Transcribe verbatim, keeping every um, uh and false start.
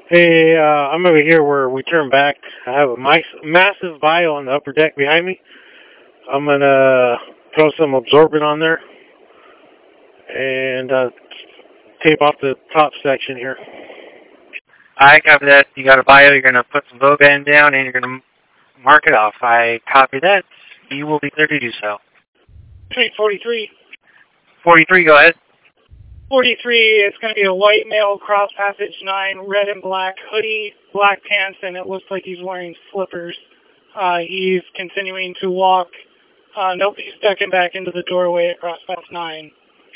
Hey, uh, I'm over here where we turn back. I have a mice, massive bio on the upper deck behind me. I'm gonna throw some absorbent on there and uh, tape off the top section here. I copy that. You got a bio, you're going to put some Voban down, and you're going to mark it off. I copy that. You will be clear to do so. Street forty-three. forty-three, go ahead. forty-three, it's going to be a white male, cross passage nine, red and black hoodie, black pants, and it looks like he's wearing slippers. Uh, he's continuing to walk. Uh, nobody's stepping back into the doorway at cross pass nine.